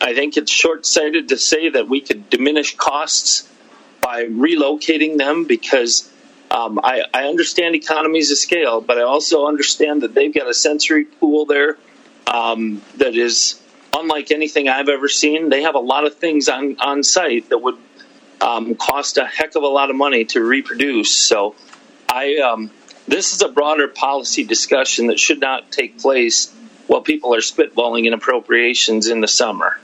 I think it's short-sighted to say that we could diminish costs by relocating them, because I understand economies of scale, but I also understand that they've got a sensory pool there that is unlike anything I've ever seen. They have a lot of things on site that would cost a heck of a lot of money to reproduce. So this is a broader policy discussion that should not take place while people are spitballing in appropriations in the summer.